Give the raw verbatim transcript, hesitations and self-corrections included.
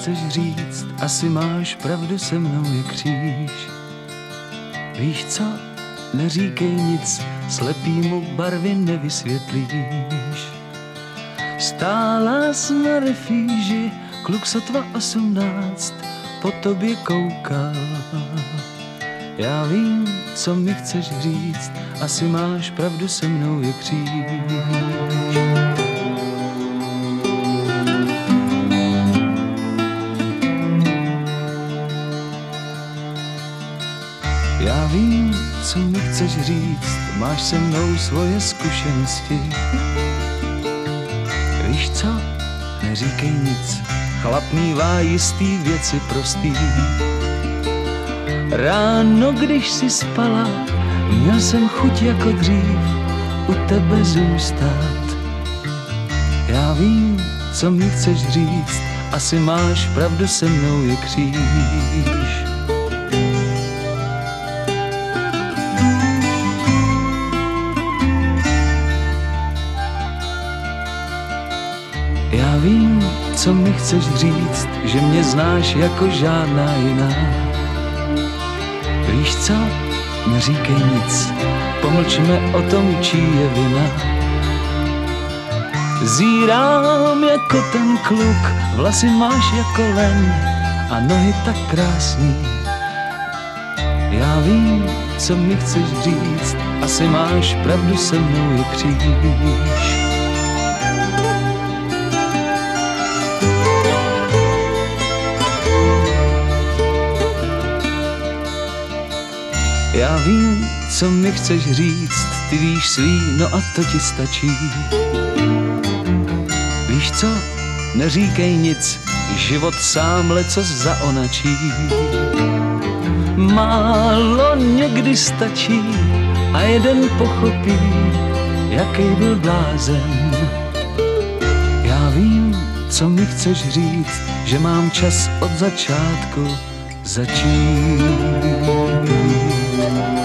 chceš říct, asi máš pravdu, se mnou je kříž. Víš co, neříkej nic, slepýmu barvy nevysvětlíš. Stála jsi na refíži, kluk sotva osmnáct, po tobě koukal. Já vím, co mi chceš říct, asi máš pravdu, se mnou je kříž. Já vím, co mi chceš říct, máš se mnou svoje zkušenosti. Víš co, neříkej nic, chlap mívá jistý věci prostý. Ráno, když si spala, měl jsem chuť jako dřív u tebe zůstat. Já vím, co mi chceš říct, asi máš pravdu, se mnou je kříž. Já vím, co mi chceš říct, že mě znáš jako žádná jiná. Víš co, neříkej nic, pomlčme o tom, čí je vina. Zírám jako ten kluk, vlasy máš jako len a nohy tak krásný. Já vím, co mi chceš říct, asi máš pravdu, se mnou je kříž. Já vím, co mi chceš říct, ty víš svý, no a to ti stačí. Víš co, neříkej nic, život sám lecos zaonačí. Málo někdy stačí a jeden pochopí, jaký byl blázen. Já vím, co mi chceš říct, že mám čas od začátku začít.